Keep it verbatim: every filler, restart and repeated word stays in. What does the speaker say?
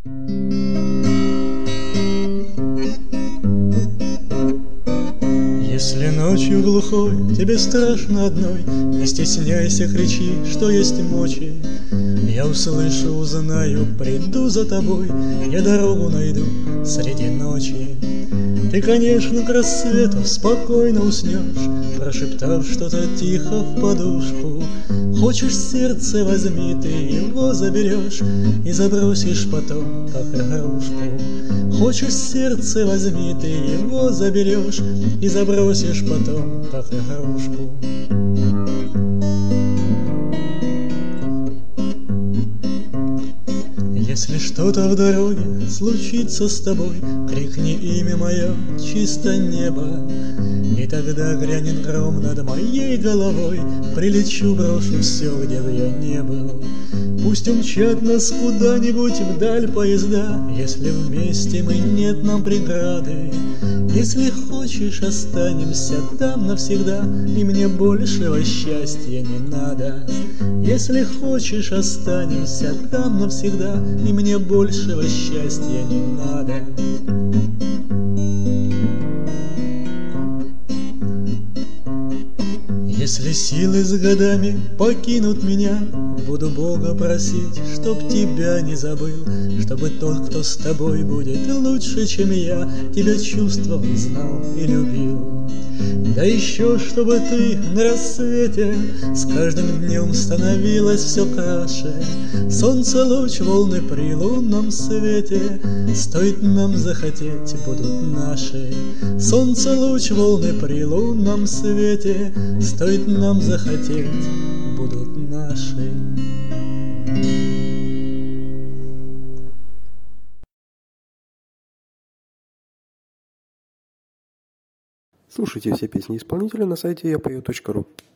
Если ночью глухой тебе страшно одной, не стесняйся, кричи, что есть мочи. Я услышу, узнаю, приду за тобой, я дорогу найду среди ночи. Ты, конечно, к рассвету спокойно уснешь, прошептав что-то тихо в подушку. Хочешь сердце, возьми, ты его заберешь и забросишь потом, как игрушку. Хочешь сердце, возьми, ты его заберешь и забросишь потом, как игрушку. Если что-то в дороге случится с тобой, крикни имя мое, чисто небо, и тогда грянет гром над моей головой, прилечу, брошу все, где бы я не был. Пусть умчат нас куда-нибудь вдаль поезда, если вместе мы, нет нам преграды. Если хочешь, останемся там навсегда, и мне большего счастья не надо. Если хочешь, останемся там навсегда, и мне большего счастья не надо. Если силы с годами покинут меня, буду Бога просить, чтоб тебя не забыл, чтобы тот, кто с тобой будет лучше, чем я, тебя чувствовал, знал и любил. Да еще, чтобы ты на рассвете с каждым днем становилось все краше. Солнце луч, волны при лунном свете, стоит нам захотеть, будут наши. Солнце луч, волны при лунном свете, стоит нам захотеть, будут наши. Слушайте все песни исполнителя на сайте я пою точка ру.